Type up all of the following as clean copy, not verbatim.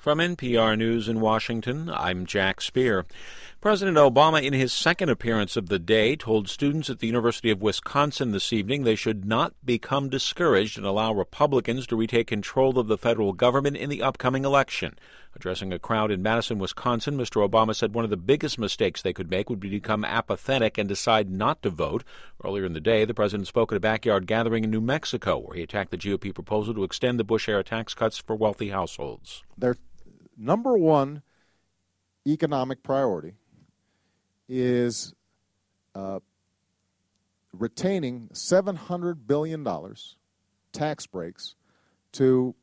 From NPR News in Washington, I'm Jack Speer. President Obama, in his second appearance of the day, told students at the University of Wisconsin this evening they should not become discouraged and allow Republicans to retake control of the federal government in the upcoming election. Addressing a crowd in Madison, Wisconsin, Mr. Obama said one of the biggest mistakes they could make would be to become apathetic and decide not to vote. Earlier in the day, the president spoke at a backyard gathering in New Mexico, where he attacked the GOP proposal to extend the Bush-era tax cuts for wealthy households. Their number one economic priority is retaining $700 billion tax breaks to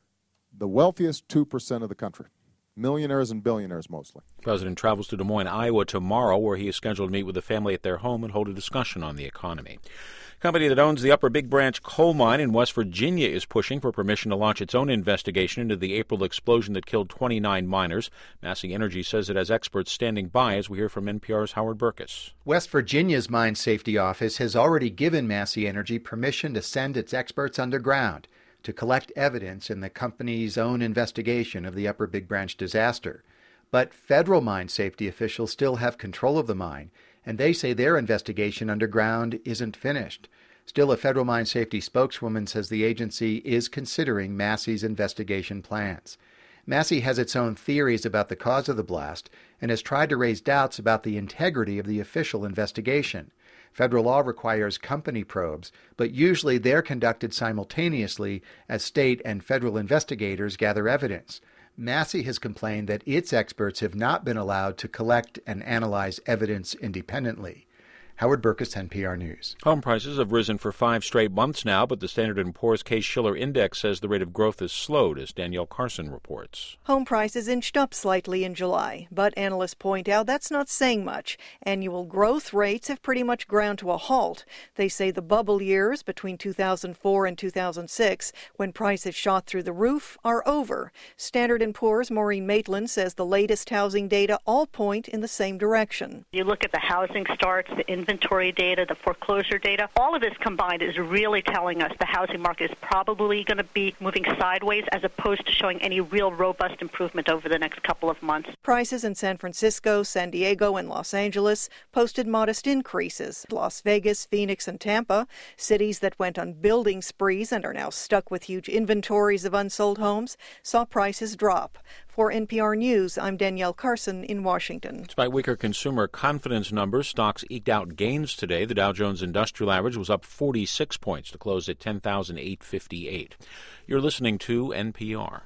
the wealthiest 2% of the country, millionaires and billionaires mostly. The president travels to Des Moines, Iowa tomorrow, where he is scheduled to meet with a family at their home and hold a discussion on the economy. The company that owns the Upper Big Branch coal mine in West Virginia is pushing for permission to launch its own investigation into the April explosion that killed 29 miners. Massey Energy says it has experts standing by, as we hear from NPR's Howard Burkus. West Virginia's Mine Safety Office has already given Massey Energy permission to send its experts underground to collect evidence in the company's own investigation of the Upper Big Branch disaster. But federal mine safety officials still have control of the mine, and they say their investigation underground isn't finished. Still, a federal mine safety spokeswoman says the agency is considering Massey's investigation plans. Massey has its own theories about the cause of the blast and has tried to raise doubts about the integrity of the official investigation. Federal law requires company probes, but usually they're conducted simultaneously as state and federal investigators gather evidence. Massey has complained that its experts have not been allowed to collect and analyze evidence independently. Howard Burkus, NPR News. Home prices have risen for 5 straight months now, but the Standard & Poor's Case-Shiller Index says the rate of growth has slowed, as Danielle Carson reports. Home prices inched up slightly in July, but analysts point out that's not saying much. Annual growth rates have pretty much ground to a halt. They say the bubble years between 2004 and 2006, when prices shot through the roof, are over. Standard & Poor's Maureen Maitland says the latest housing data all point in the same direction. You look at the housing starts, the inventory data, the foreclosure data, all of this combined is really telling us the housing market is probably going to be moving sideways as opposed to showing any real robust improvement over the next couple of months. Prices in San Francisco, San Diego, and Los Angeles posted modest increases. Las Vegas, Phoenix, and Tampa, cities that went on building sprees and are now stuck with huge inventories of unsold homes, saw prices drop. For NPR News, I'm Danielle Carson in Washington. Despite weaker consumer confidence numbers, stocks eked out gains today. The Dow Jones Industrial Average was up 46 points to close at 10,858. You're listening to NPR.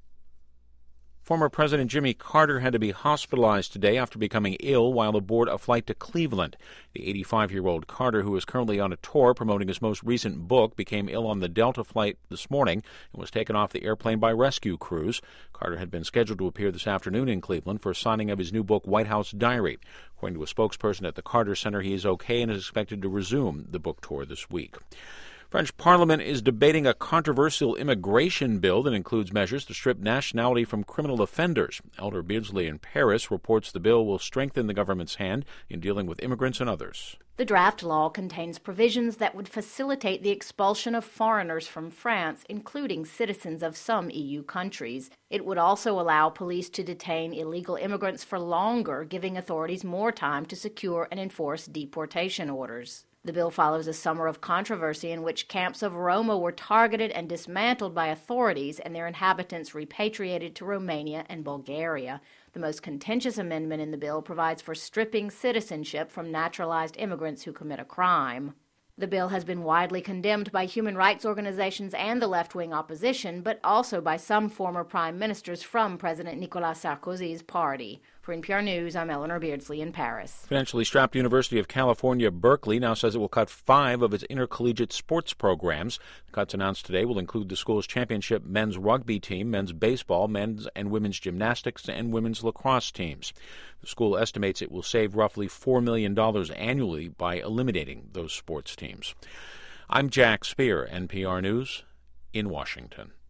Former President Jimmy Carter had to be hospitalized today after becoming ill while aboard a flight to Cleveland. The 85-year-old Carter, who is currently on a tour promoting his most recent book, became ill on the Delta flight this morning and was taken off the airplane by rescue crews. Carter had been scheduled to appear this afternoon in Cleveland for a signing of his new book, White House Diary. According to a spokesperson at the Carter Center, he is okay and is expected to resume the book tour this week. French Parliament is debating a controversial immigration bill that includes measures to strip nationality from criminal offenders. Elder Beardsley in Paris reports the bill will strengthen the government's hand in dealing with immigrants and others. The draft law contains provisions that would facilitate the expulsion of foreigners from France, including citizens of some EU countries. It would also allow police to detain illegal immigrants for longer, giving authorities more time to secure and enforce deportation orders. The bill follows a summer of controversy in which camps of Roma were targeted and dismantled by authorities and their inhabitants repatriated to Romania and Bulgaria. The most contentious amendment in the bill provides for stripping citizenship from naturalized immigrants who commit a crime. The bill has been widely condemned by human rights organizations and the left-wing opposition, but also by some former prime ministers from President Nicolas Sarkozy's party. For NPR News, I'm Eleanor Beardsley in Paris. Financially strapped University of California, Berkeley now says it will cut 5 of its intercollegiate sports programs. The cuts announced today will include the school's championship men's rugby team, men's baseball, men's and women's gymnastics, and women's lacrosse teams. The school estimates it will save roughly $4 million annually by eliminating those sports teams. I'm Jack Speer, NPR News in Washington.